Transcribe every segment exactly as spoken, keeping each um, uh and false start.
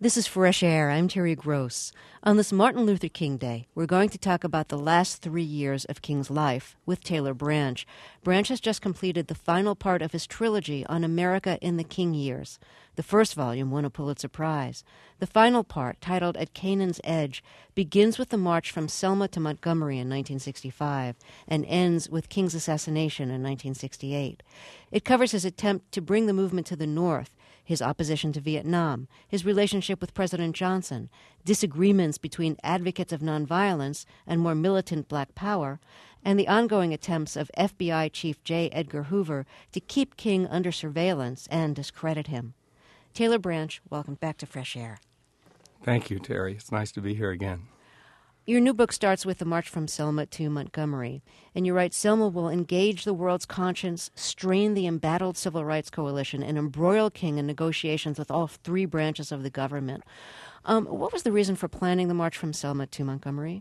This is Fresh Air. I'm Terry Gross. On this Martin Luther King Day, we're going to talk about the last three years of King's life with Taylor Branch. Branch has just completed the final part of his trilogy on America in the King years. The first volume won a Pulitzer Prize. The final part, titled At Canaan's Edge, begins with the march from Selma to Montgomery in nineteen sixty-five and ends with King's assassination in nineteen sixty-eight. It covers his attempt to bring the movement to the North, his opposition to Vietnam, his relationship with President Johnson, disagreements between advocates of nonviolence and more militant black power, and the ongoing attempts of F B I Chief J. Edgar Hoover to keep King under surveillance and discredit him. Taylor Branch, welcome back to Fresh Air. Thank you, Terry. It's nice to be here again. Your new book starts with the march from Selma to Montgomery, and you write, Selma will engage the world's conscience, strain the embattled civil rights coalition, and embroil King in negotiations with all three branches of the government. Um, what was the reason for planning the march from Selma to Montgomery?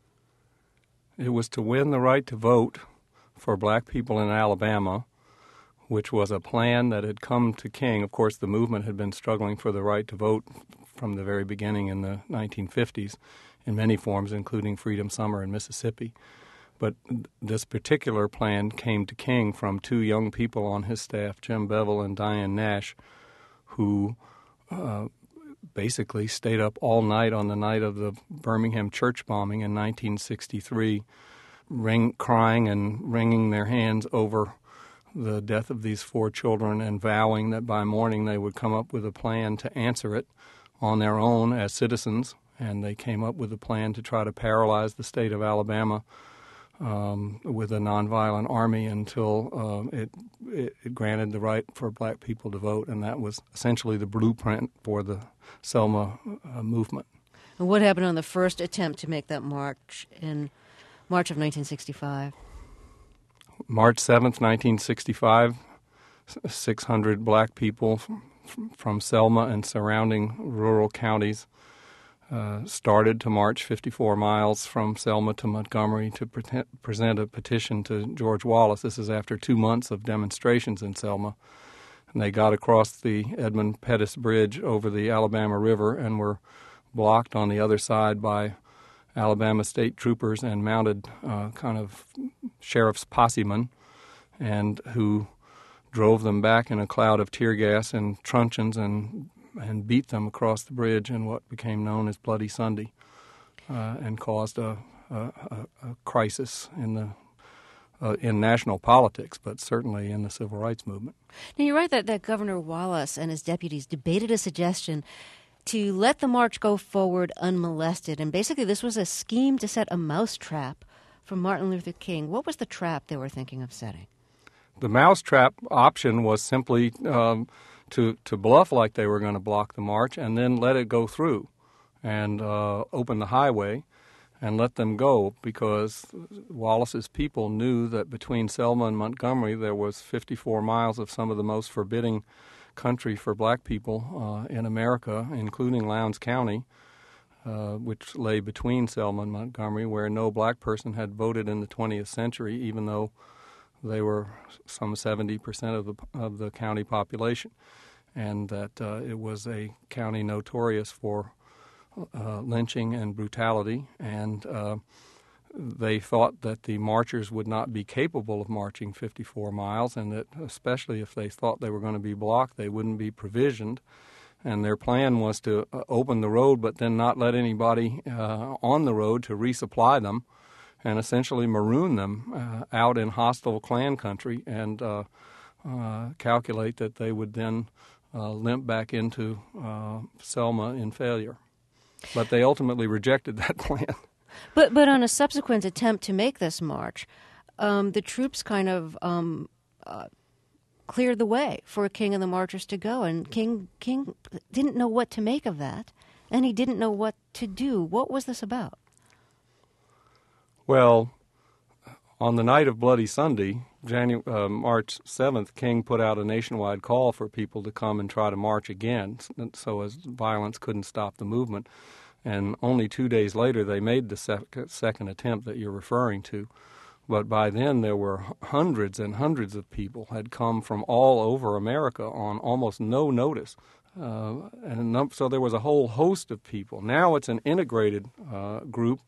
It was to win the right to vote for black people in Alabama, which was a plan that had come to King. Of course, the movement had been struggling for the right to vote from the very beginning in the nineteen fifties. In many forms, including Freedom Summer in Mississippi. But this particular plan came to King from two young people on his staff, Jim Bevel and Diane Nash, who uh, basically stayed up all night on the night of the Birmingham church bombing in nineteen sixty-three, ring, crying and wringing their hands over the death of these four children and vowing that by morning they would come up with a plan to answer it on their own as citizens. And they came up with a plan to try to paralyze the state of Alabama um, with a nonviolent army until uh, it, it, it granted the right for black people to vote. And that was essentially the blueprint for the Selma uh, movement. And what happened on the first attempt to make that march in March of nineteen sixty-five? March seventh, nineteen sixty-five, six hundred black people from, from Selma and surrounding rural counties Uh, started to march fifty-four miles from Selma to Montgomery to pre- present a petition to George Wallace. This is after two months of demonstrations in Selma. And they got across the Edmund Pettus Bridge over the Alabama River and were blocked on the other side by Alabama state troopers and mounted uh, kind of sheriff's possemen, and who drove them back in a cloud of tear gas and truncheons and and beat them across the bridge in what became known as Bloody Sunday, uh, and caused a, a, a crisis in the uh, in national politics, but certainly in the civil rights movement. Now, you're right that, that Governor Wallace and his deputies debated a suggestion to let the march go forward unmolested, and basically this was a scheme to set a mousetrap for Martin Luther King. What was the trap they were thinking of setting? The mousetrap option was simply Um, to, to bluff like they were going to block the march and then let it go through and uh, open the highway and let them go, because Wallace's people knew that between Selma and Montgomery there was fifty-four miles of some of the most forbidding country for black people uh, in America, including Lowndes County, uh, which lay between Selma and Montgomery, where no black person had voted in the twentieth century, even though they were some seventy percent of the of the county population, and that uh, it was a county notorious for uh, lynching and brutality. And uh, they thought that the marchers would not be capable of marching fifty-four miles, and that especially if they thought they were going to be blocked, they wouldn't be provisioned. And their plan was to uh, open the road, but then not let anybody uh, on the road to resupply them, and essentially maroon them uh, out in hostile Klan country, and uh, uh, calculate that they would then uh, limp back into uh, Selma in failure. But they ultimately rejected that plan. But but on a subsequent attempt to make this march, um, the troops kind of um, uh, cleared the way for King and the marchers to go, and King King didn't know what to make of that, and he didn't know what to do. What was this about? Well, on the night of Bloody Sunday, January, uh, March seventh, King put out a nationwide call for people to come and try to march again, so as violence couldn't stop the movement. And only two days later, they made the sec- second attempt that you're referring to. But by then, there were hundreds and hundreds of people had come from all over America on almost no notice. Uh, and a num- so there was a whole host of people. Now it's an integrated uh, group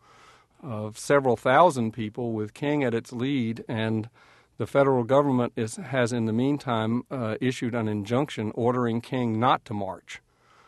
of several thousand people with King at its lead, and the federal government is, has in the meantime uh, issued an injunction ordering King not to march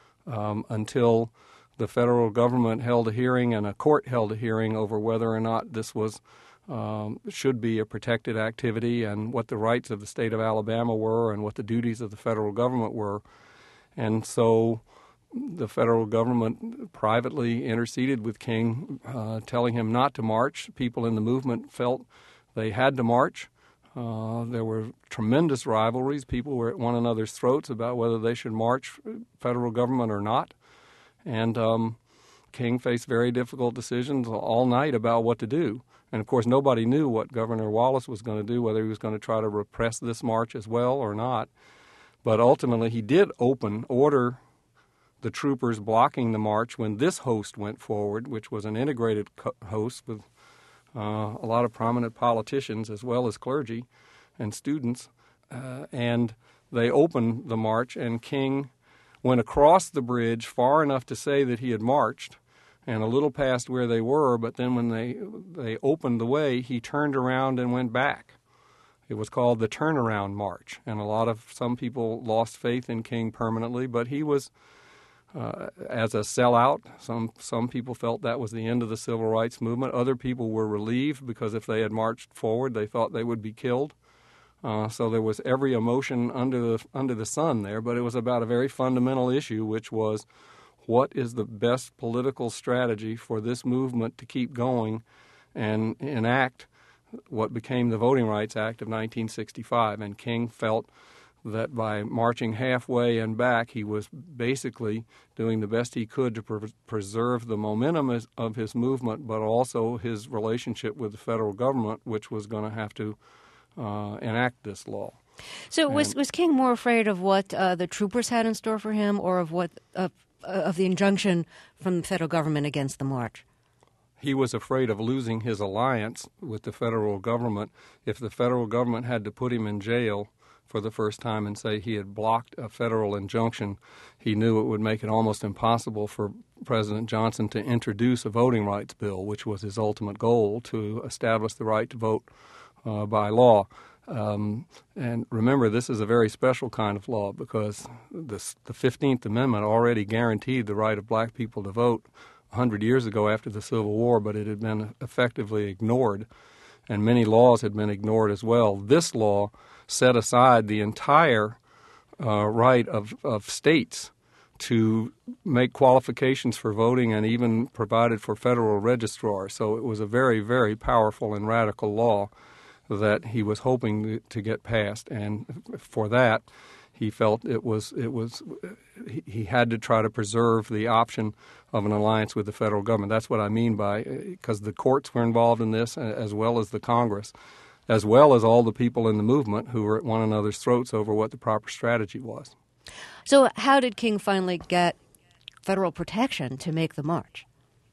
um, until the federal government held a hearing and a court held a hearing over whether or not this was um, should be a protected activity and what the rights of the state of Alabama were and what the duties of the federal government were. And so the federal government privately interceded with King, uh, telling him not to march. People in the movement felt they had to march. Uh, there were tremendous rivalries. People were at one another's throats about whether they should march federal government or not. And um, King faced very difficult decisions all night about what to do. And, of course, nobody knew what Governor Wallace was going to do, whether he was going to try to repress this march as well or not. But ultimately he did open, order the troopers blocking the march when this host went forward, which was an integrated co- host with uh, a lot of prominent politicians as well as clergy and students. Uh, and they opened the march, and King went across the bridge far enough to say that he had marched and a little past where they were, but then when they they opened the way, he turned around and went back. It was called the Turnaround March, and a lot of some people lost faith in King permanently, but he was, uh, as a sellout, some some people felt that was the end of the civil rights movement. Other people were relieved because if they had marched forward, they thought they would be killed. Uh, so there was every emotion under the under the sun there, but it was about a very fundamental issue, which was what is the best political strategy for this movement to keep going and enact what became the Voting Rights Act of nineteen sixty-five. And King felt that by marching halfway and back, he was basically doing the best he could to pre- preserve the momentum of his movement, but also his relationship with the federal government, which was going to have to uh, enact this law. So and, was was King more afraid of what uh, the troopers had in store for him, or of what uh, of the injunction from the federal government against the march? He was afraid of losing his alliance with the federal government. If the federal government had to put him in jail for the first time and say he had blocked a federal injunction, he knew it would make it almost impossible for President Johnson to introduce a voting rights bill, which was his ultimate goal, to establish the right to vote uh, by law. Um, and remember, this is a very special kind of law because this, the fifteenth Amendment already guaranteed the right of black people to vote one hundred years ago after the Civil War, but it had been effectively ignored, and many laws had been ignored as well. This law set aside the entire uh, right of, of states to make qualifications for voting and even provided for federal registrars. So it was a very, very powerful and radical law that he was hoping to get passed, and for that he felt it was it was he had to try to preserve the option of an alliance with the federal government. That's what I mean by, because the courts were involved in this as well as the Congress, as well as all the people in the movement who were at one another's throats over what the proper strategy was. So how did King finally get federal protection to make the march?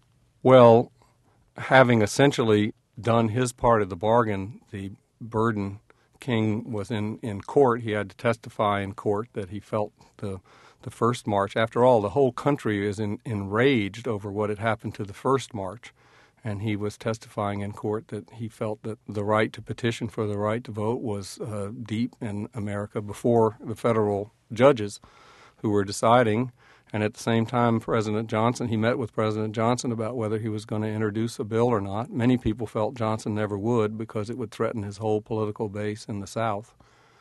Well, having essentially done his part of the bargain, the burden King was in, in court. He had to testify in court that he felt the the first march. After all, the whole country is in, enraged over what had happened to the first march, and he was testifying in court that he felt that the right to petition for the right to vote was uh, deep in America before the federal judges who were deciding. And at the same time, President Johnson, he met with President Johnson about whether he was going to introduce a bill or not. Many people felt Johnson never would because it would threaten his whole political base in the South.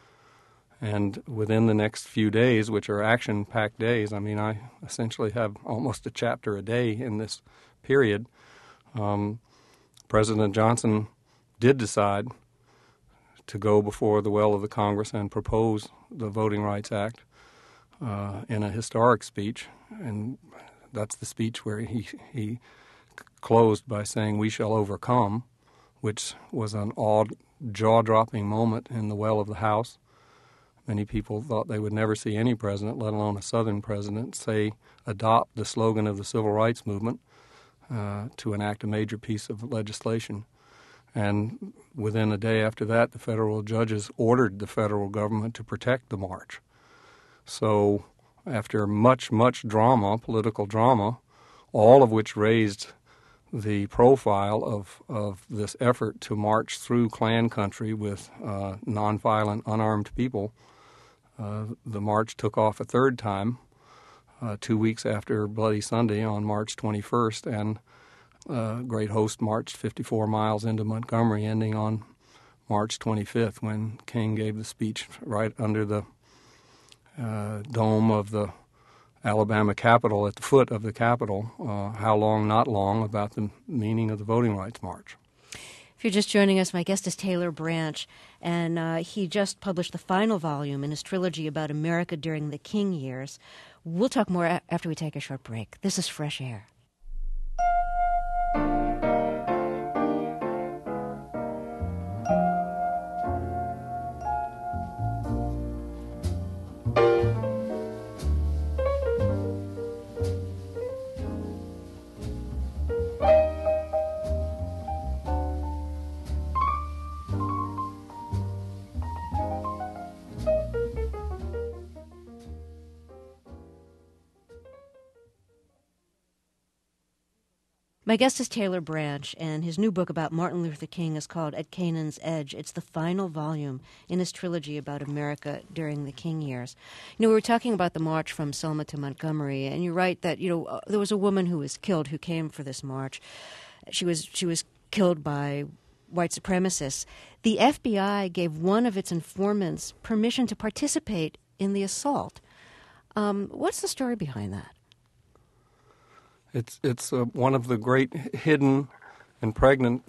And within the next few days, which are action-packed days, I mean, I essentially have almost a chapter a day in this period, um, President Johnson did decide to go before the well of the Congress and propose the Voting Rights Act uh, in a historic speech. And that's the speech where he, he closed by saying, "We shall overcome," which was an odd, jaw-dropping moment in the well of the House. Many people thought they would never see any president, let alone a Southern president, say, adopt the slogan of the Civil Rights Movement uh, to enact a major piece of legislation. And within a day after that, the federal judges ordered the federal government to protect the march. So after much, much drama, political drama, all of which raised the profile of, of this effort to march through Klan country with uh, nonviolent, unarmed people. Uh, the march took off a third time, uh, two weeks after Bloody Sunday on March twenty-first, and uh, Great Host marched fifty-four miles into Montgomery, ending on March twenty-fifth, when King gave the speech right under the uh, dome of the Alabama Capitol, at the foot of the Capitol, uh, How Long, Not Long, about the meaning of the Voting Rights March. If you're just joining us, my guest is Taylor Branch, and uh, he just published the final volume in his trilogy about America during the King years. We'll talk more a- after we take a short break. This is Fresh Air. My guest is Taylor Branch, and his new book about Martin Luther King is called At Canaan's Edge. It's the final volume in his trilogy about America during the King years. You know, we were talking about the march from Selma to Montgomery, and you write that, you know, uh, there was a woman who was killed who came for this march. She was she was killed by white supremacists. The F B I gave one of its informants permission to participate in the assault. Um, what's the story behind that? It's it's uh, one of the great hidden and pregnant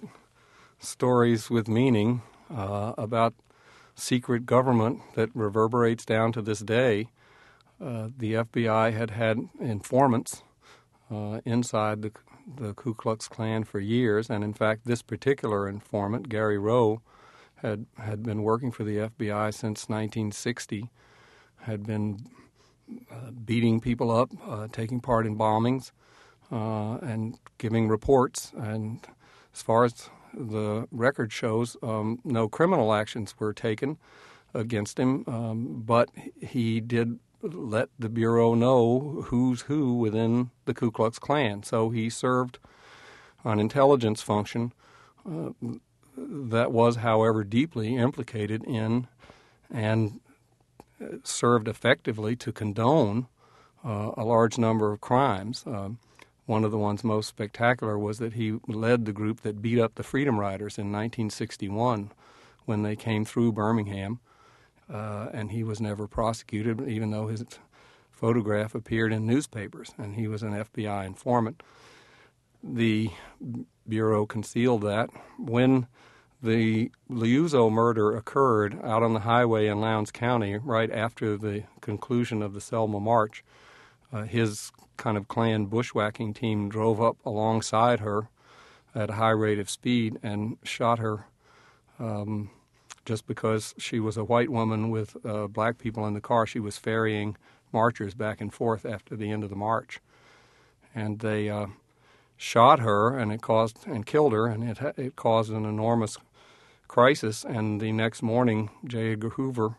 stories with meaning uh, about secret government that reverberates down to this day. Uh, the F B I had had informants uh, inside the, the Ku Klux Klan for years, and in fact, this particular informant, Gary Rowe, had had been working for the F B I since nineteen sixty, had been uh, beating people up, uh, taking part in bombings, Uh, and giving reports. And as far as the record shows, um, no criminal actions were taken against him, um, but he did let the Bureau know who's who within the Ku Klux Klan. So he served an intelligence function uh, that was, however, deeply implicated in and served effectively to condone uh, a large number of crimes. Um, One of the ones most spectacular was that he led the group that beat up the Freedom Riders in nineteen sixty-one when they came through Birmingham, uh, and he was never prosecuted, even though his photograph appeared in newspapers, and he was an F B I informant. The Bureau concealed that. When the Liuzzo murder occurred out on the highway in Lowndes County, right after the conclusion of the Selma March, uh, his kind of Klan bushwhacking team drove up alongside her at a high rate of speed and shot her um, just because she was a white woman with uh, black people in the car. She was ferrying marchers back and forth after the end of the march. And they uh, shot her, and it caused and killed her, and it, it caused an enormous crisis. And the next morning, J. Edgar Hoover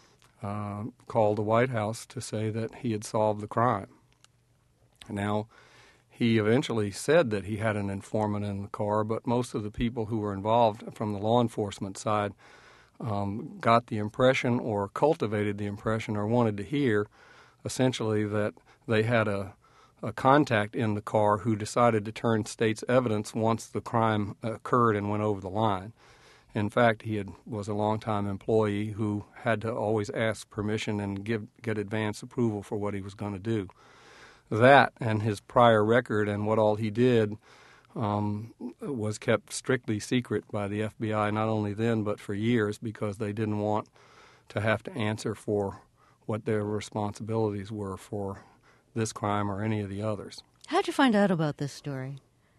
uh, called the White House to say that he had solved the crime. Now, he eventually said that he had an informant in the car, but most of the people who were involved from the law enforcement side um, got the impression or cultivated the impression or wanted to hear essentially that they had a, a contact in the car who decided to turn state's evidence once the crime occurred and went over the line. In fact, he had, was a longtime employee who had to always ask permission and give get advance approval for what he was going to do. That and his prior record and what all he did um, was kept strictly secret by the F B I, not only then but for years, because they didn't want to have to answer for what their responsibilities were for this crime or any of the others. How'd you find out about this story?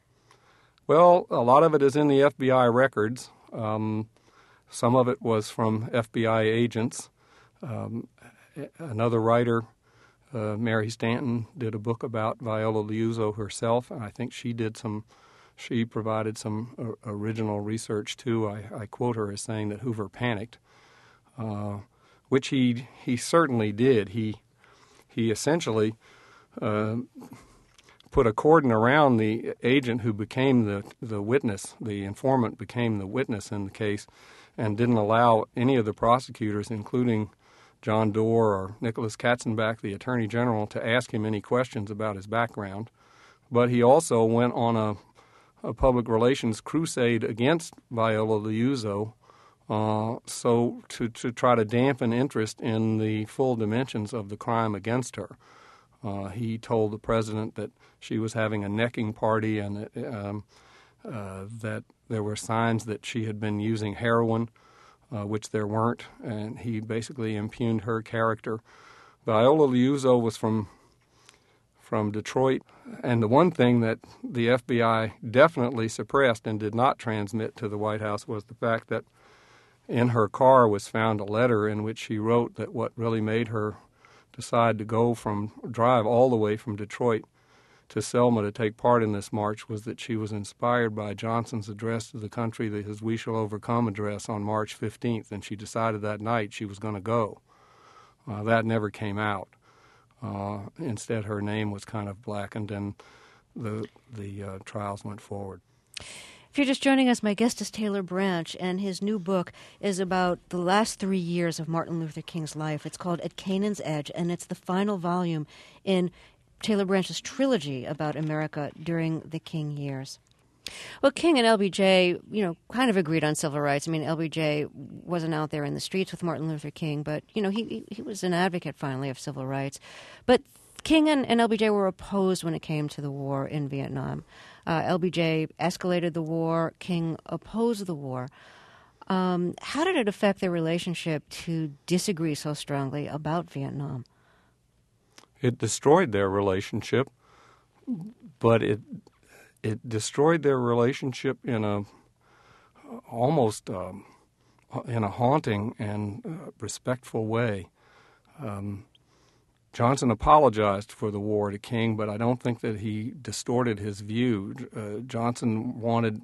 Well, a lot of it is in the F B I records. Um, some of it was from F B I agents. Um, another writer, Uh, Mary Stanton, did a book about Viola Liuzzo herself, and I think she did some, she provided some uh, original research too. I, I quote her as saying that Hoover panicked, uh, which he he certainly did. He he essentially uh, put a cordon around the agent who became the, the witness. The informant became the witness in the case, and didn't allow any of the prosecutors, including John Doerr or Nicholas Katzenbach, the Attorney General, to ask him any questions about his background. But he also went on a, a public relations crusade against Viola Liuzzo, uh, so to, to try to dampen interest in the full dimensions of the crime against her. Uh, he told the president that she was having a necking party and um, uh, that there were signs that she had been using heroin, uh, which there weren't, and he basically impugned her character. Viola Liuzzo was from from Detroit, and the one thing that the F B I definitely suppressed and did not transmit to the White House was the fact that in her car was found a letter in which she wrote that what really made her decide to go from drive all the way from Detroit to Selma to take part in this march was that she was inspired by Johnson's address to the country, the his We Shall Overcome address on March fifteenth, and she decided that night she was going to go. Uh, that never came out. Uh, instead, her name was kind of blackened, and the the uh, trials went forward. If you're just joining us, my guest is Taylor Branch, and his new book is about the last three years of Martin Luther King's life. It's called At Canaan's Edge, and it's the final volume in Taylor Branch's trilogy about America during the King years. Well, King and L B J, you know, kind of agreed on civil rights. I mean, L B J wasn't out there in the streets with Martin Luther King, but, you know, he he was an advocate, finally, of civil rights. But King and, and L B J were opposed when it came to the war in Vietnam. Uh, L B J escalated the war. King opposed the war. Um, how did it affect their relationship to disagree so strongly about Vietnam? It destroyed their relationship, but it it destroyed their relationship in a almost um, in a haunting and uh, respectful way. Um, Johnson apologized for the war to King, but I don't think that he distorted his view. Uh, Johnson wanted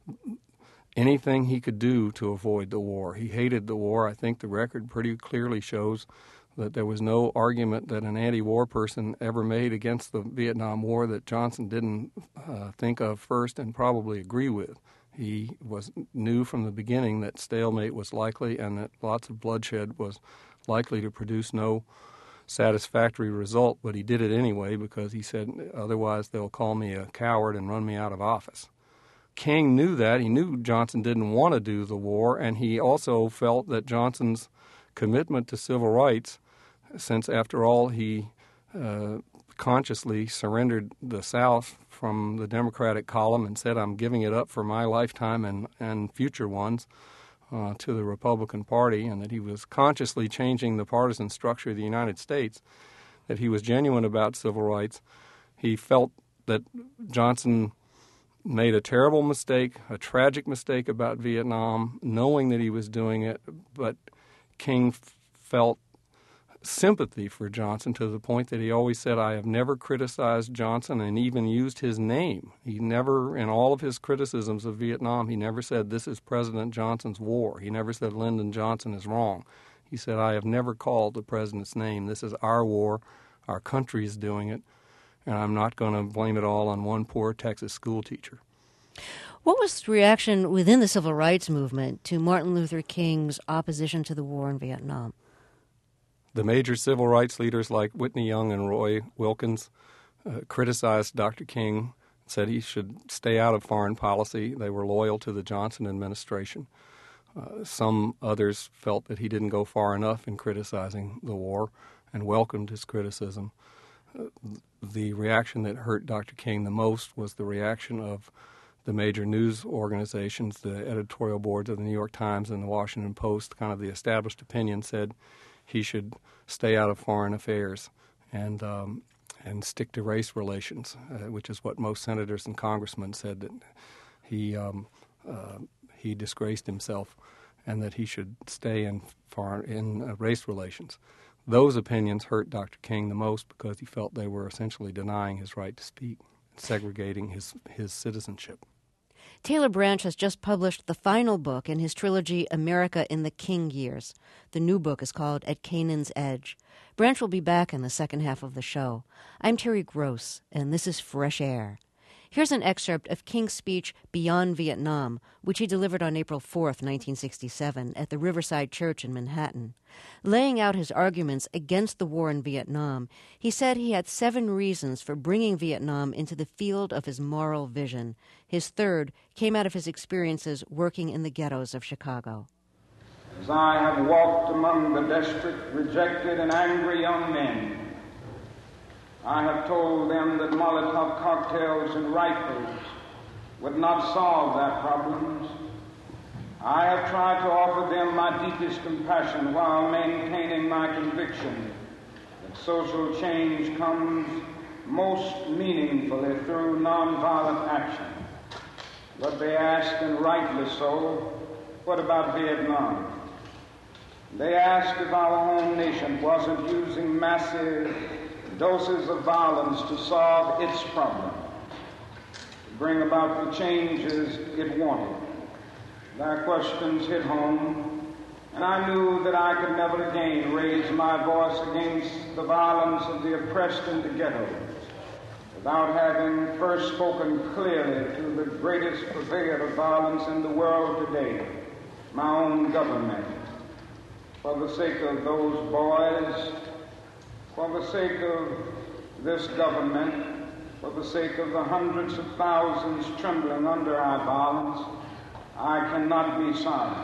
anything he could do to avoid the war. He hated the war. I think the record pretty clearly shows that there was no argument that an anti-war person ever made against the Vietnam War that Johnson didn't uh, think of first and probably agree with. He was knew from the beginning that stalemate was likely and that lots of bloodshed was likely to produce no satisfactory result, but he did it anyway because he said, otherwise they'll call me a coward and run me out of office. King knew that. He knew Johnson didn't want to do the war, and he also felt that Johnson's commitment to civil rights, since after all he uh, consciously surrendered the South from the Democratic column and said, I'm giving it up for my lifetime and, and future ones uh, to the Republican Party, and that he was consciously changing the partisan structure of the United States, that he was genuine about civil rights. He felt that Johnson made a terrible mistake, a tragic mistake about Vietnam, knowing that he was doing it, but King f- felt sympathy for Johnson to the point that he always said, I have never criticized Johnson, and even used his name. He never, in all of his criticisms of Vietnam, he never said, this is President Johnson's war. He never said, Lyndon Johnson is wrong. He said, I have never called the president's name. This is our war. Our country is doing it, and I'm not going to blame it all on one poor Texas school teacher. What was the reaction within the civil rights movement to Martin Luther King's opposition to the war in Vietnam? The major civil rights leaders like Whitney Young and Roy Wilkins uh, criticized Doctor King, said he should stay out of foreign policy. They were loyal to the Johnson administration. Uh, some others felt that he didn't go far enough in criticizing the war and welcomed his criticism. Uh, the reaction that hurt Doctor King the most was the reaction of the major news organizations, the editorial boards of the New York Times and the Washington Post. Kind of the established opinion said he should stay out of foreign affairs and um, and stick to race relations, uh, which is what most senators and congressmen said, that he um, uh, he disgraced himself and that he should stay in foreign in uh, race relations. Those opinions hurt Doctor King the most because he felt they were essentially denying his right to speak, segregating his his citizenship. Taylor Branch has just published the final book in his trilogy, America in the King Years. The new book is called At Canaan's Edge. Branch will be back in the second half of the show. I'm Terry Gross, and this is Fresh Air. Here's an excerpt of King's speech Beyond Vietnam, which he delivered on April fourth, nineteen sixty-seven, at the Riverside Church in Manhattan. Laying out his arguments against the war in Vietnam, he said he had seven reasons for bringing Vietnam into the field of his moral vision. His third came out of his experiences working in the ghettos of Chicago. As I have walked among the desperate, rejected, and angry young men, I have told them that Molotov cocktails and rifles would not solve their problems. I have tried to offer them my deepest compassion while maintaining my conviction that social change comes most meaningfully through nonviolent action. But they ask, and rightly so, what about Vietnam? They ask if our home nation wasn't using massive doses of violence to solve its problem, to bring about the changes it wanted. Their questions hit home, and I knew that I could never again raise my voice against the violence of the oppressed in the ghettos without having first spoken clearly to the greatest purveyor of violence in the world today, my own government. For the sake of those boys, for the sake of this government, for the sake of the hundreds of thousands trembling under our violence, I cannot be silent.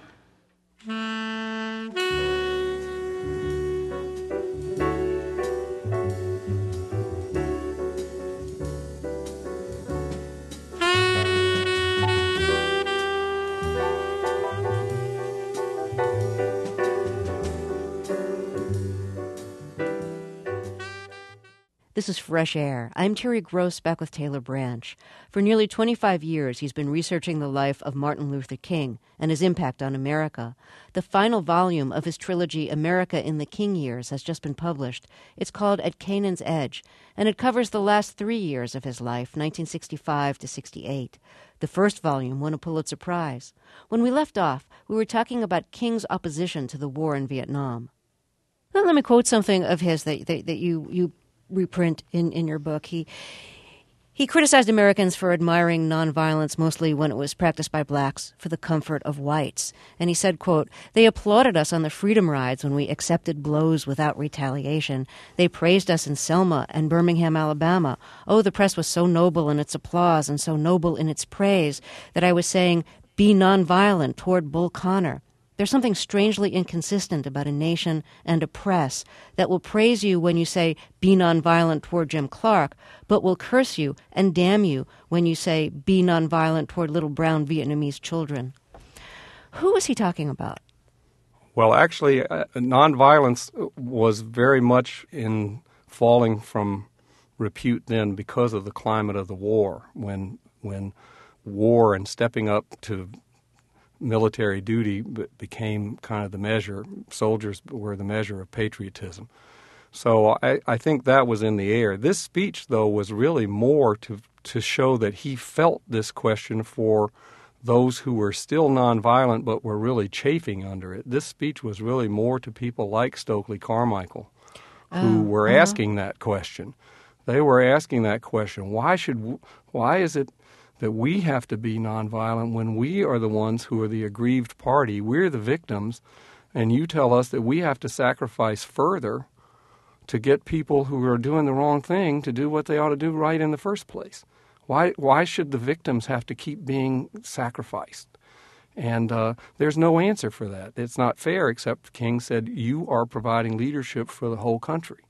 This is Fresh Air. I'm Terry Gross, back with Taylor Branch. For nearly twenty-five years, he's been researching the life of Martin Luther King and his impact on America. The final volume of his trilogy, America in the King Years, has just been published. It's called At Canaan's Edge, and it covers the last three years of his life, nineteen sixty-five to sixty-eight. The first volume won a Pulitzer Prize. When we left off, we were talking about King's opposition to the war in Vietnam. Now, let me quote something of his that, that, that you... you reprint in, in your book. He he criticized Americans for admiring nonviolence, mostly when it was practiced by blacks, for the comfort of whites. And he said, quote, "They applauded us on the freedom rides when we accepted blows without retaliation. They praised us in Selma and Birmingham, Alabama. Oh, the press was so noble in its applause and so noble in its praise that I was saying, be nonviolent toward Bull Connor. There's something strangely inconsistent about a nation and a press that will praise you when you say, be nonviolent toward Jim Clark, but will curse you and damn you when you say, be nonviolent toward little brown Vietnamese children." Who was he talking about? Well, actually, uh, nonviolence was very much in falling from repute then because of the climate of the war, when when war and stepping up to military duty became kind of the measure. Soldiers were the measure of patriotism. So I, I think that was in the air. This speech, though, was really more to to show that he felt this question for those who were still nonviolent but were really chafing under it. This speech was really more to people like Stokely Carmichael, who oh, were uh-huh. asking that question. They were asking that question. Why should? Why is it that we have to be nonviolent when we are the ones who are the aggrieved party? We're the victims, and you tell us that we have to sacrifice further to get people who are doing the wrong thing to do what they ought to do right in the first place. Why why should the victims have to keep being sacrificed? And uh, there's no answer for that. It's not fair, except King said, you are providing leadership for the whole country.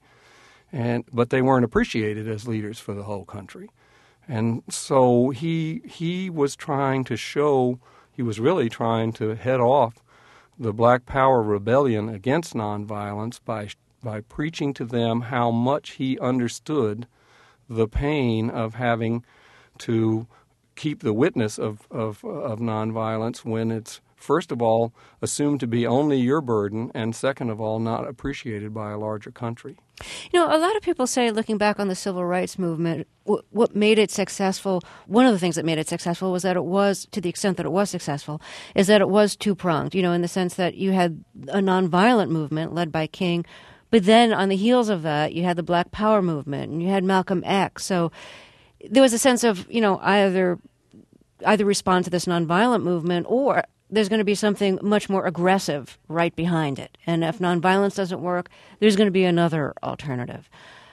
And but they weren't appreciated as leaders for the whole country. And so he he was trying to show, he was really trying to head off the Black Power rebellion against nonviolence by by preaching to them how much he understood the pain of having to keep the witness of, of, of nonviolence when it's first of all, assumed to be only your burden, and second of all, not appreciated by a larger country. You know, a lot of people say, looking back on the civil rights movement, w- what made it successful, one of the things that made it successful was that it was, to the extent that it was successful, is that it was two-pronged, you know, in the sense that you had a nonviolent movement led by King, but then on the heels of that, you had the Black Power movement, and you had Malcolm X. So there was a sense of, you know, either either respond to this nonviolent movement, or there's going to be something much more aggressive right behind it. And if nonviolence doesn't work, there's going to be another alternative.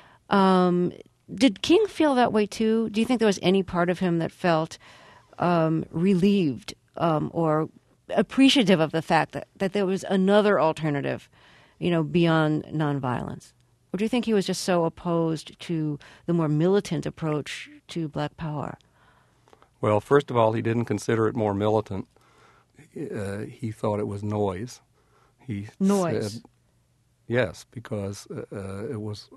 Um, did King feel that way too? Do you think there was any part of him that felt um, relieved um, or appreciative of the fact that, that there was another alternative, you know, beyond nonviolence? Or do you think he was just so opposed to the more militant approach to Black Power? Well, first of all, he didn't consider it more militant. Uh, he thought it was noise. He Noise. Said, yes, because uh, it was.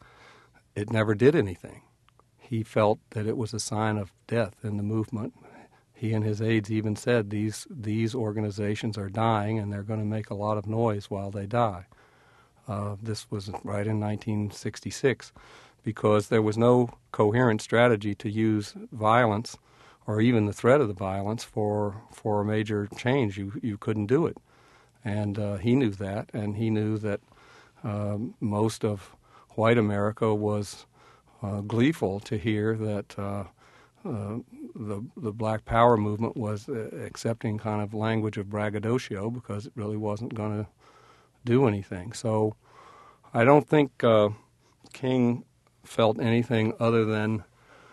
It never did anything. He felt that it was a sign of death in the movement. He and his aides even said these these organizations are dying, and they're going to make a lot of noise while they die. Uh, this was right in nineteen sixty-six, because there was no coherent strategy to use violence, or even the threat of the violence, for for a major change. You you couldn't do it, and uh, he knew that, and he knew that um, most of white America was uh, gleeful to hear that uh, uh, the the Black Power movement was uh, accepting kind of language of braggadocio, because it really wasn't going to do anything. So I don't think uh, King felt anything other than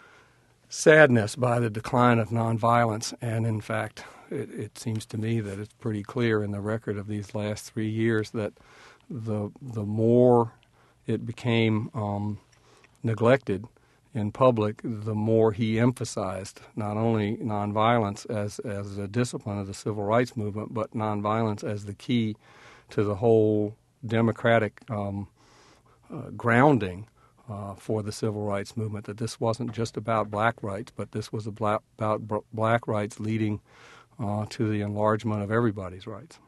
sadness by the decline of nonviolence, and in fact, it, it seems to me that it's pretty clear in the record of these last three years that the the more it became um, neglected in public, the more he emphasized not only nonviolence as as a discipline of the civil rights movement, but nonviolence as the key to the whole democratic um, uh, grounding Uh, for the civil rights movement, that this wasn't just about black rights, but this was about, about black rights leading uh, to the enlargement of everybody's rights.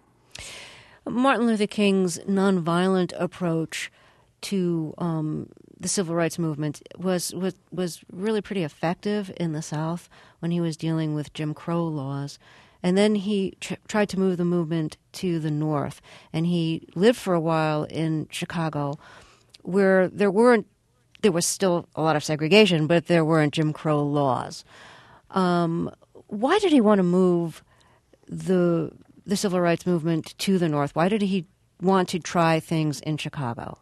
Martin Luther King's nonviolent approach to um, the civil rights movement was, was was really pretty effective in the South when he was dealing with Jim Crow laws. And then he tr- tried to move the movement to the North, and he lived for a while in Chicago, where there weren't There was still a lot of segregation, but there weren't Jim Crow laws. Um, why did he want to move the the civil rights movement to the North? Why did he want to try things in Chicago?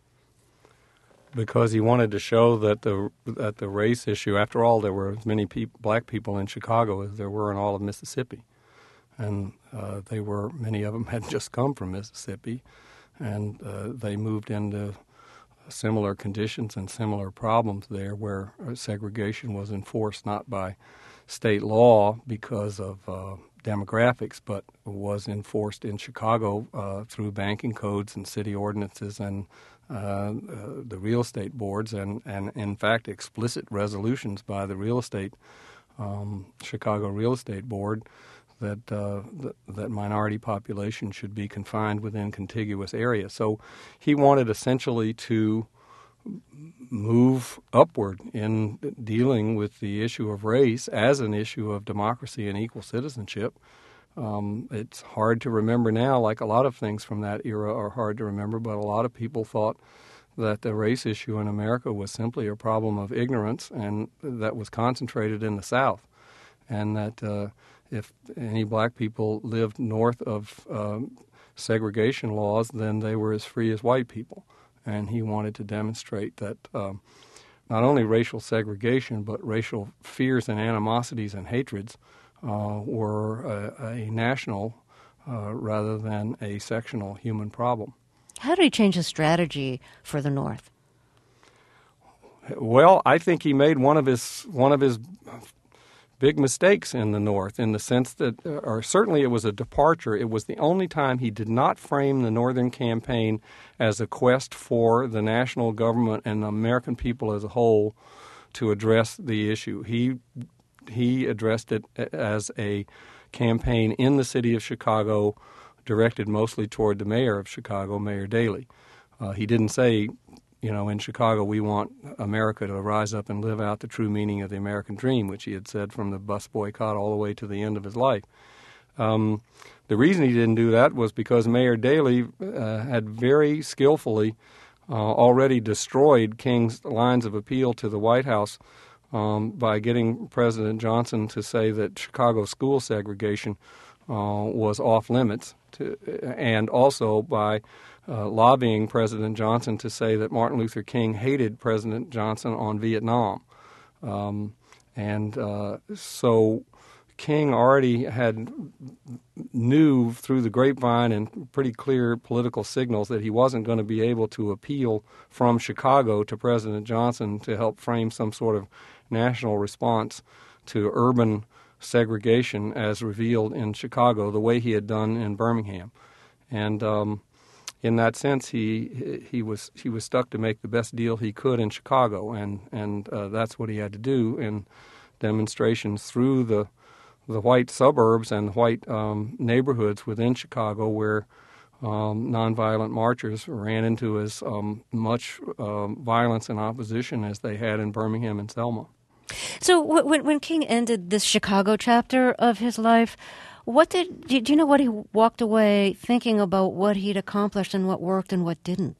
Because he wanted to show that the that the race issue, after all, there were as many peop- black people in Chicago as there were in all of Mississippi, and uh, they were many of them had just come from Mississippi, and uh, they moved into similar conditions and similar problems there, where segregation was enforced not by state law because of uh, demographics, but was enforced in Chicago uh, through banking codes and city ordinances and uh, uh, the real estate boards, and, and in fact explicit resolutions by the real estate um, Chicago Real Estate Board that, uh, that that minority population should be confined within contiguous areas. So he wanted essentially to move upward in dealing with the issue of race as an issue of democracy and equal citizenship. Um, it's hard to remember now, like a lot of things from that era are hard to remember, but a lot of people thought that the race issue in America was simply a problem of ignorance, and that was concentrated in the South, and that uh, if any black people lived north of um, segregation laws, then they were as free as white people. And he wanted to demonstrate that um, not only racial segregation, but racial fears and animosities and hatreds uh, were a, a national uh, rather than a sectional human problem. How did he change his strategy for the North? Well, I think he made one of his one of his big mistakes in the North, in the sense that, or certainly it was a departure. It was the only time he did not frame the Northern campaign as a quest for the national government and the American people as a whole to address the issue. He he addressed it as a campaign in the city of Chicago, directed mostly toward the mayor of Chicago, Mayor Daley. Uh, he didn't say, you know, in Chicago we want America to rise up and live out the true meaning of the American dream, which he had said from the bus boycott all the way to the end of his life. Um, the reason he didn't do that was because Mayor Daley uh, had very skillfully uh, already destroyed King's lines of appeal to the White House um, by getting President Johnson to say that Chicago school segregation uh, was off limits, to, and also by uh, lobbying President Johnson to say that Martin Luther King hated President Johnson on Vietnam. Um, and uh, so King already had knew through the grapevine and pretty clear political signals that he wasn't going to be able to appeal from Chicago to President Johnson to help frame some sort of national response to urban segregation as revealed in Chicago the way he had done in Birmingham. And um, in that sense, he he was he was stuck to make the best deal he could in Chicago, and and uh, that's what he had to do in demonstrations through the the white suburbs and white um, neighborhoods within Chicago where um, nonviolent marchers ran into as um, much um, violence and opposition as they had in Birmingham and Selma. So when when King ended this Chicago chapter of his life, what did do you know what he walked away thinking about what he'd accomplished and what worked and what didn't?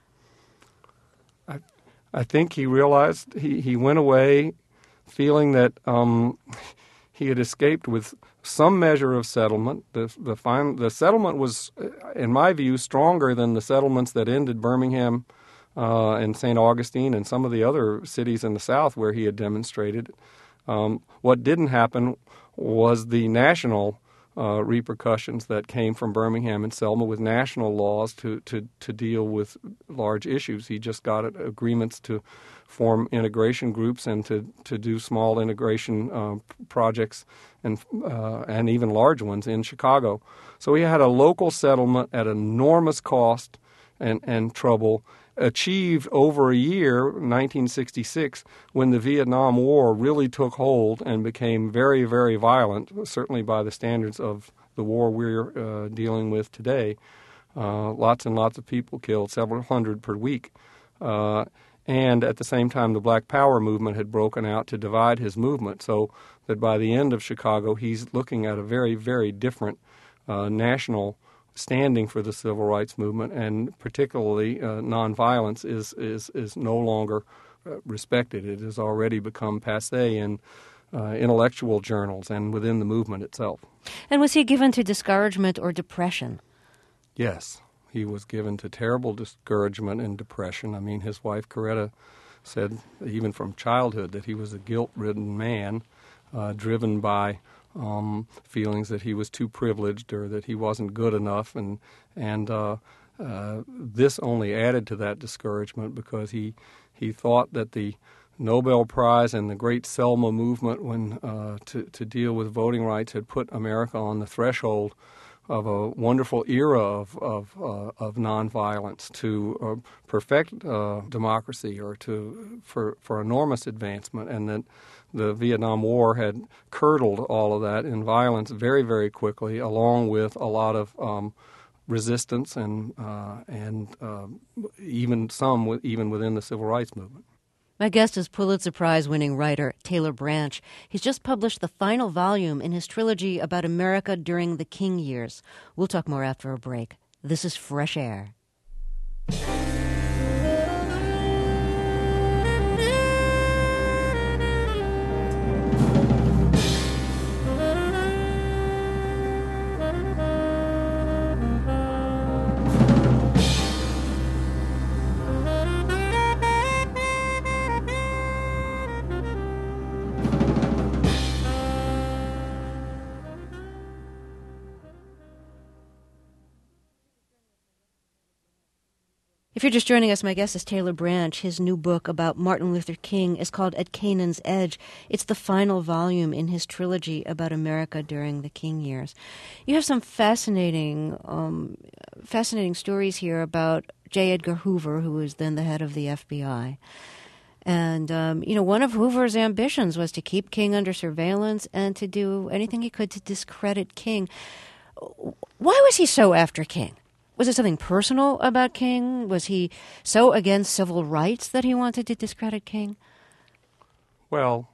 I I think he realized he, he went away feeling that um, he had escaped with some measure of settlement. The the, final, the settlement was, in my view, stronger than the settlements that ended Birmingham uh, and Saint Augustine and some of the other cities in the South where he had demonstrated. Um, what didn't happen was the national uh, repercussions that came from Birmingham and Selma with national laws to, to, to deal with large issues. He just got agreements to form integration groups and to, to do small integration uh, projects and uh, and even large ones in Chicago. So he had a local settlement at enormous cost and, and trouble, achieved over a year, nineteen sixty-six, when the Vietnam War really took hold and became very, very violent, certainly by the standards of the war we're uh, dealing with today. Uh, lots and lots of people killed, several hundred per week. Uh, and at the same time, the Black Power movement had broken out to divide his movement, so that by the end of Chicago, he's looking at a very, very different uh, national standing for the civil rights movement, and particularly uh, nonviolence is, is, is no longer uh, respected. It has already become passé in uh, intellectual journals and within the movement itself. And was he given to discouragement or depression? Yes, he was given to terrible discouragement and depression. I mean, his wife, Coretta, said even from childhood that he was a guilt-ridden man, uh, driven by Um, feelings that he was too privileged or that he wasn't good enough, and and uh, uh, this only added to that discouragement because he he thought that the Nobel Prize and the great Selma movement, when uh, to to deal with voting rights, had put America on the threshold of a wonderful era of of, uh, of nonviolence to uh, perfect uh, democracy or to for for enormous advancement, and that the Vietnam War had curdled all of that in violence very, very quickly, along with a lot of um, resistance and uh, and uh, even some with, even within the civil rights movement. My guest is Pulitzer Prize-winning writer Taylor Branch. He's just published the final volume in his trilogy about America during the King years. We'll talk more after a break. This is Fresh Air. If you're just joining us, my guest is Taylor Branch. His new book about Martin Luther King is called At Canaan's Edge. It's the final volume in his trilogy about America during the King years. You have some fascinating, um, fascinating stories here about J. Edgar Hoover, who was then the head of the F B I. And, um, you know, one of Hoover's ambitions was to keep King under surveillance and to do anything he could to discredit King. Why was he so after King? Was it something personal about King? Was he so against civil rights that he wanted to discredit King? Well,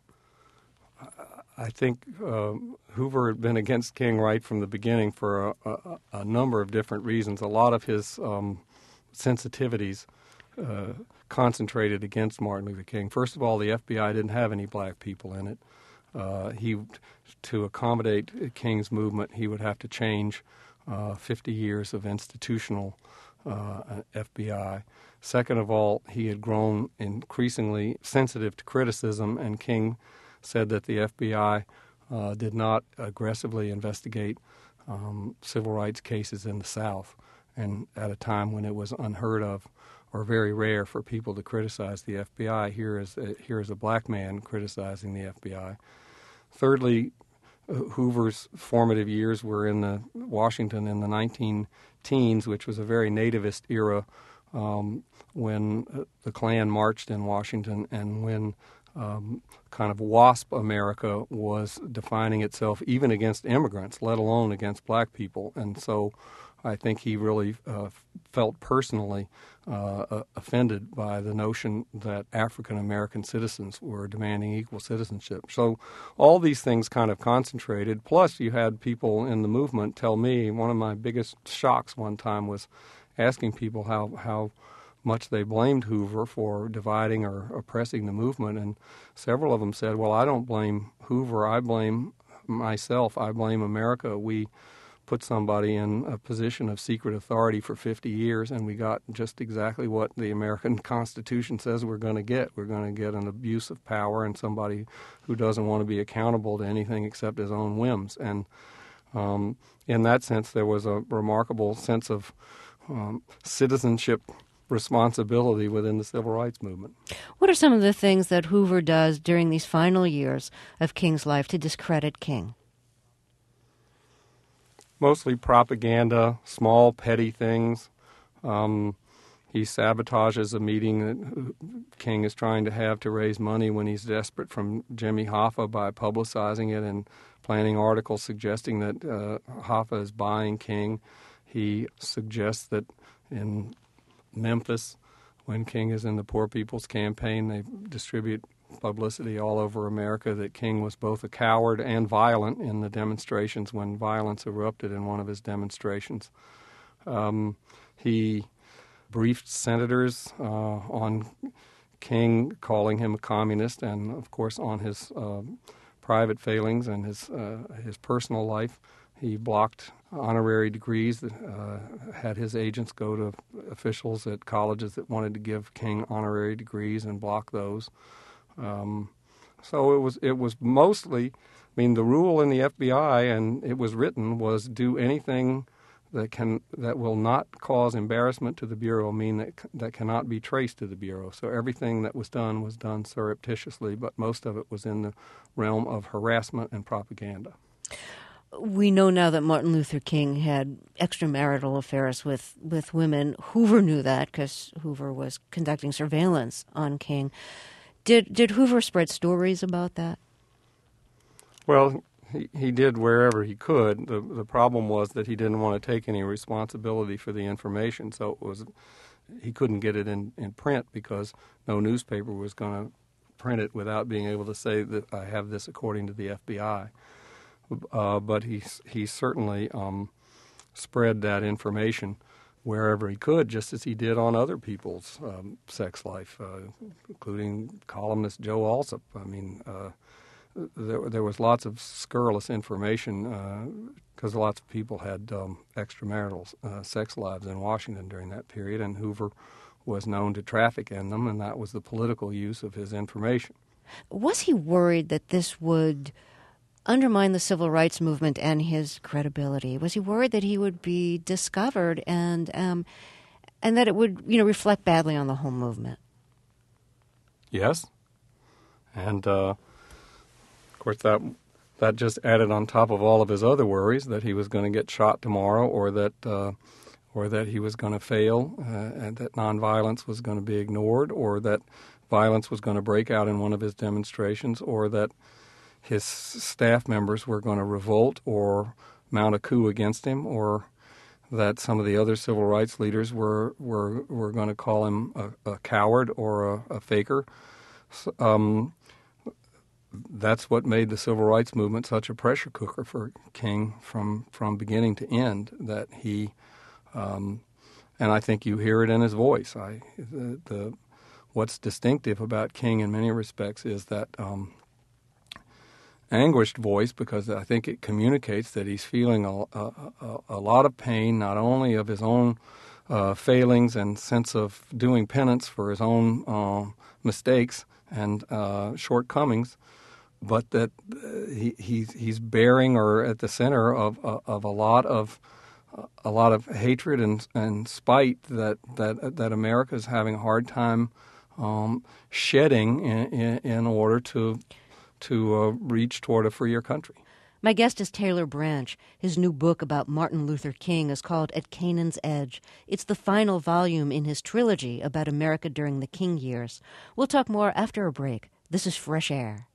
I think uh, Hoover had been against King right from the beginning for a, a, a number of different reasons. A lot of his um, sensitivities uh, concentrated against Martin Luther King. First of all, the F B I didn't have any black people in it. Uh, he, to accommodate King's movement, he would have to change uh, fifty years of institutional uh, F B I. Second of all, he had grown increasingly sensitive to criticism, and King said that the F B I uh, did not aggressively investigate um, civil rights cases in the South, and at a time when it was unheard of or very rare for people to criticize the F B I. Here is a, here is a black man criticizing the F B I. Thirdly, Hoover's formative years were in the Washington in the nineteen teens, which was a very nativist era um, when the Klan marched in Washington and when um, kind of WASP America was defining itself even against immigrants, let alone against black people. And so I think he really uh, felt personally uh, offended by the notion that African American citizens were demanding equal citizenship. So all these things kind of concentrated. Plus, you had people in the movement tell me, one of my biggest shocks one time was asking people how, how much they blamed Hoover for dividing or oppressing the movement. And several of them said, well, I don't blame Hoover. I blame myself. I blame America. We put somebody in a position of secret authority for fifty years, and we got just exactly what the American Constitution says we're going to get. We're going to get an abuse of power and somebody who doesn't want to be accountable to anything except his own whims. And um, in that sense, there was a remarkable sense of um, citizenship responsibility within the civil rights movement. What are some of the things that Hoover does during these final years of King's life to discredit King? Mostly propaganda, small, petty things. Um, he sabotages a meeting that King is trying to have to raise money when he's desperate from Jimmy Hoffa by publicizing it and planning articles suggesting that uh, Hoffa is buying King. He suggests that in Memphis, when King is in the Poor People's Campaign, they distribute publicity all over America that King was both a coward and violent in the demonstrations when violence erupted in one of his demonstrations. Um, he briefed senators uh, on King, calling him a communist, and of course on his uh, private failings and his uh, his personal life. He blocked honorary degrees, that, uh, had his agents go to officials at colleges that wanted to give King honorary degrees and block those. Um, so it was it was mostly, I mean, the rule in the F B I, and it was written, was do anything that can that will not cause embarrassment to the Bureau, mean that that cannot be traced to the Bureau. So everything that was done was done surreptitiously, but most of it was in the realm of harassment and propaganda. We know now that Martin Luther King had extramarital affairs with, with women. Hoover knew that because Hoover was conducting surveillance on King. Did did Hoover spread stories about that? Well, he, he did wherever he could. The the problem was that he didn't want to take any responsibility for the information, so it was he couldn't get it in, in print because no newspaper was going to print it without being able to say that I have this according to the F B I. Uh, but he he certainly um, spread that information wherever he could, just as he did on other people's um, sex life, uh, including columnist Joe Alsop. I mean, uh, there there was lots of scurrilous information because uh, lots of people had um, extramarital uh, sex lives in Washington during that period, and Hoover was known to traffic in them, and that was the political use of his information. Was he worried that this would undermine the civil rights movement and his credibility? Was he worried that he would be discovered and um, and that it would, you know, reflect badly on the whole movement? Yes, and uh, of course that that just added on top of all of his other worries that he was going to get shot tomorrow, or that uh, or that he was going to fail, uh, and that nonviolence was going to be ignored, or that violence was going to break out in one of his demonstrations, or that his staff members were going to revolt or mount a coup against him, or that some of the other civil rights leaders were were, were going to call him a, a coward or a, a faker. So, um, that's what made the civil rights movement such a pressure cooker for King from, from beginning to end, that he, um, and I think you hear it in his voice. I, the, the what's distinctive about King in many respects is that um, anguished voice, because I think it communicates that he's feeling a, a, a lot of pain, not only of his own uh, failings and sense of doing penance for his own uh, mistakes and uh, shortcomings, but that uh, he, he's, he's bearing or at the center of of a lot of a lot of hatred and and spite that that that America is having a hard time um, shedding in, in, in order to to uh, reach toward a freer country. My guest is Taylor Branch. His new book about Martin Luther King is called At Canaan's Edge. It's the final volume in his trilogy about America during the King years. We'll talk more after a break. This is Fresh Air.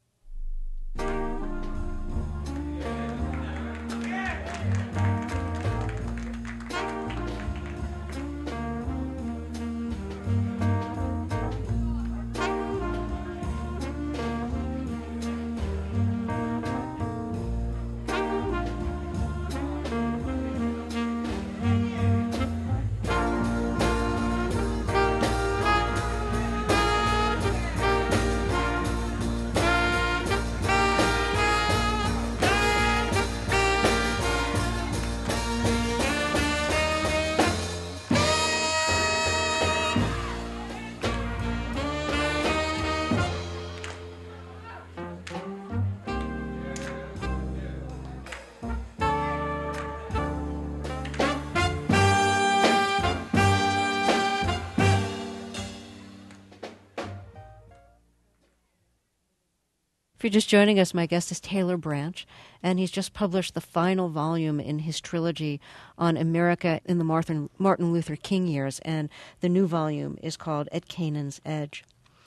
If you're just joining us, my guest is Taylor Branch, and he's just published the final volume in his trilogy on America in the Martin, Martin Luther King years, and the new volume is called At Canaan's Edge.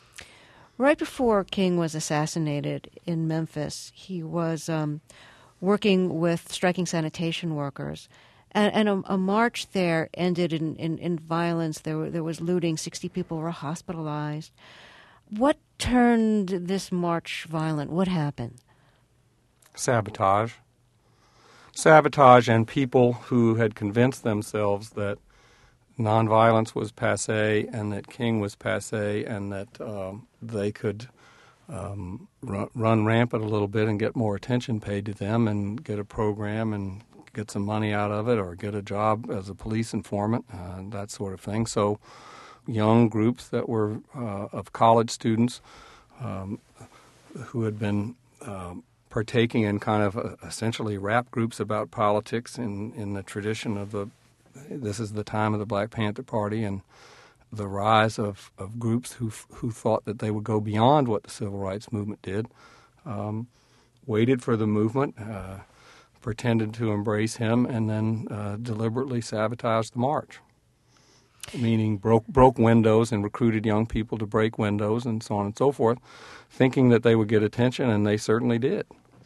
Right before King was assassinated in Memphis, he was um, working with striking sanitation workers, and, and a, a march there ended in, in, in violence. There, were, there was looting. sixty people were hospitalized. What turned this march violent? What happened? Sabotage. Sabotage and people who had convinced themselves that nonviolence was passé and that King was passé and that um, they could um, run, run rampant a little bit and get more attention paid to them and get a program and get some money out of it or get a job as a police informant, uh, that sort of thing. So young groups that were uh, of college students um, who had been um, partaking in kind of uh, essentially rap groups about politics in, in the tradition of the, this is the time of the Black Panther Party and the rise of, of groups who who thought that they would go beyond what the civil rights movement did, um, waited for the movement, uh, pretended to embrace him, and then uh, deliberately sabotaged the march. Meaning broke broke windows and recruited young people to break windows and so on and so forth, thinking that they would get attention, and they certainly did.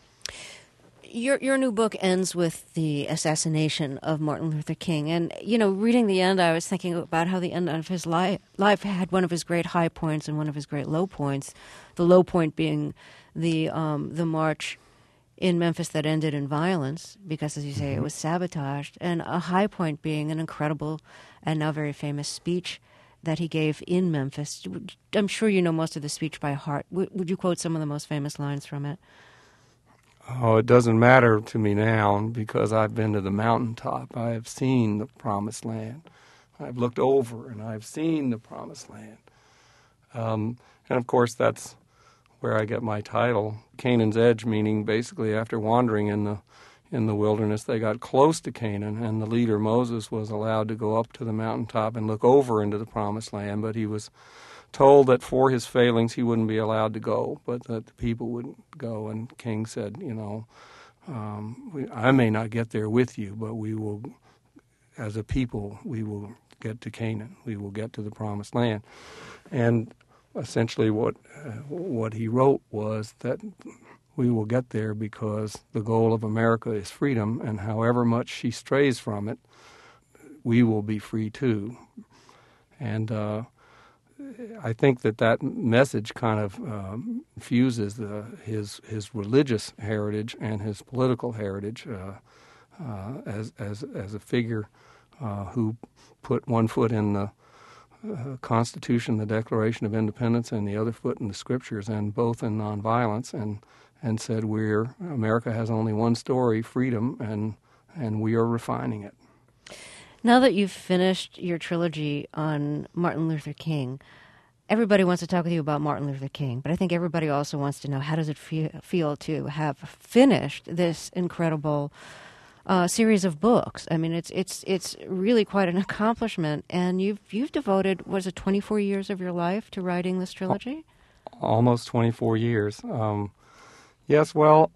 Your your new book ends with the assassination of Martin Luther King. And, you know, reading the end, I was thinking about how the end of his li- life had one of his great high points and one of his great low points, the low point being the um, the march in Memphis that ended in violence because, as you say, it was sabotaged, and a high point being an incredible and now very famous speech that he gave in Memphis. I'm sure you know most of the speech by heart. W- would you quote some of the most famous lines from it? Oh, it doesn't matter to me now because I've been to the mountaintop. I have seen the promised land. I've looked over and I've seen the promised land. Um, and, of course, that's where I get my title, Canaan's Edge, meaning basically after wandering in the in the wilderness, they got close to Canaan, and the leader, Moses, was allowed to go up to the mountaintop and look over into the promised land, but he was told that for his failings he wouldn't be allowed to go, but that the people wouldn't go, and King said, you know, um, we, I may not get there with you, but we will, as a people, we will get to Canaan. We will get to the promised land. And essentially what uh, what he wrote was that we will get there because the goal of America is freedom, and however much she strays from it, we will be free too. And uh, I think that that message kind of um, fuses the, his his religious heritage and his political heritage uh, uh, as as as a figure uh, who put one foot in the uh, Constitution, the Declaration of Independence, and the other foot in the Scriptures, and both in nonviolence, and and said we're America has only one story, freedom, and and we are refining it. Now that you've finished your trilogy on Martin Luther King, everybody wants to talk with you about Martin Luther King, but I think everybody also wants to know, how does it feel, feel to have finished this incredible uh, series of books? I mean, it's it's it's really quite an accomplishment, and you've you've devoted, was it twenty-four years of your life to writing this trilogy? Almost twenty-four years. Um, yes, well,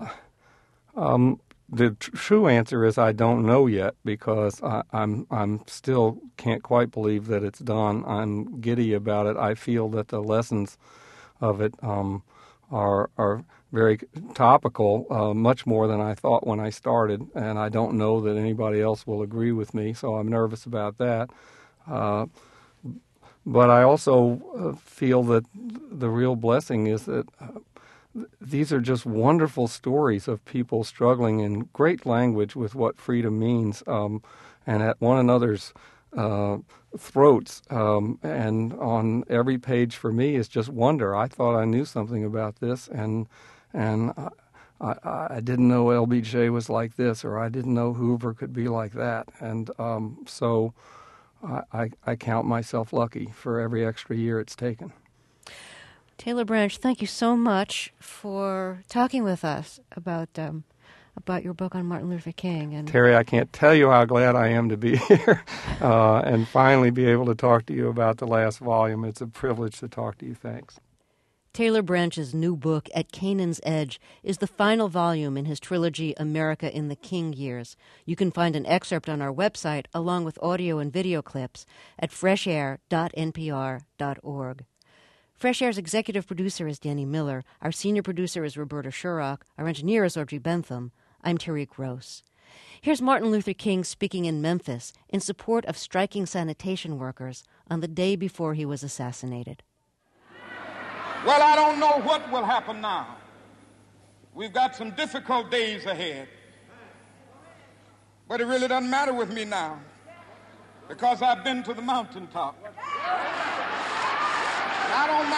um, the tr- true answer is I don't know yet, because I, I'm I'm still can't quite believe that it's done. I'm giddy about it. I feel that the lessons of it um, are are very topical, uh, much more than I thought when I started, and I don't know that anybody else will agree with me, so I'm nervous about that. Uh, but I also uh, feel that the real blessing is that uh, these are just wonderful stories of people struggling in great language with what freedom means, um, and at one another's uh, throats. Um, and on every page for me is just wonder. I thought I knew something about this, and and I, I, I didn't know L B J was like this, or I didn't know Hoover could be like that. And um, so I, I, I count myself lucky for every extra year it's taken. Taylor Branch, thank you so much for talking with us about um, about your book on Martin Luther King. And Terry, I can't tell you how glad I am to be here uh, and finally be able to talk to you about the last volume. It's a privilege to talk to you. Thanks. Taylor Branch's new book, At Canaan's Edge, is the final volume in his trilogy, America in the King Years. You can find an excerpt on our website, along with audio and video clips, at fresh air dot n p r dot org. Fresh Air's executive producer is Danny Miller. Our senior producer is Roberta Shurock. Our engineer is Audrey Bentham. I'm Terry Gross. Here's Martin Luther King speaking in Memphis in support of striking sanitation workers on the day before he was assassinated. Well, I don't know what will happen now. We've got some difficult days ahead. But it really doesn't matter with me now, because I've been to the mountaintop. I don't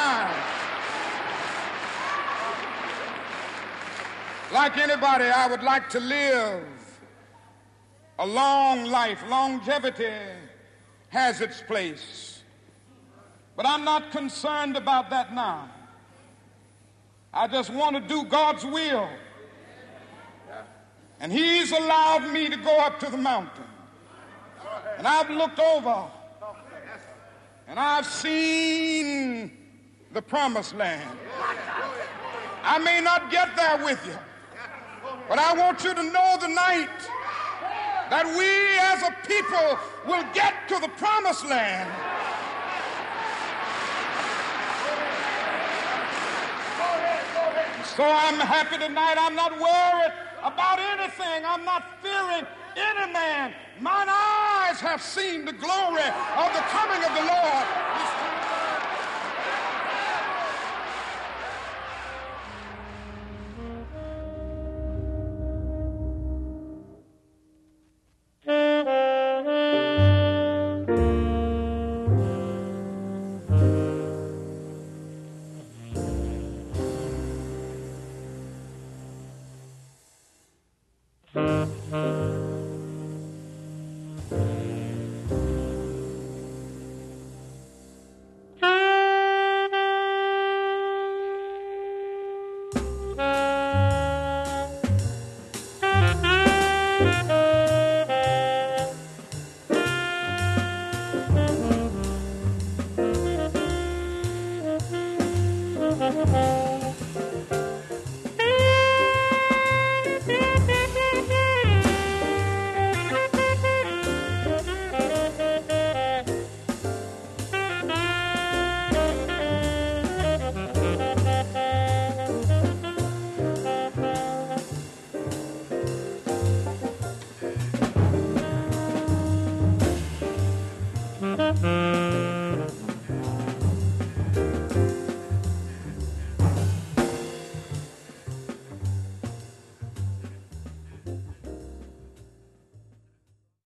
mind. Like anybody, I would like to live a long life. Longevity has its place. But I'm not concerned about that now. I just want to do God's will. And He's allowed me to go up to the mountain. And I've looked over, and I've seen the promised land. I may not get there with you, but I want you to know tonight that we as a people will get to the promised land. So I'm happy tonight. I'm not worried about anything. I'm not fearing any man. Mine eyes have seen the glory of the coming of the Lord. Thank you.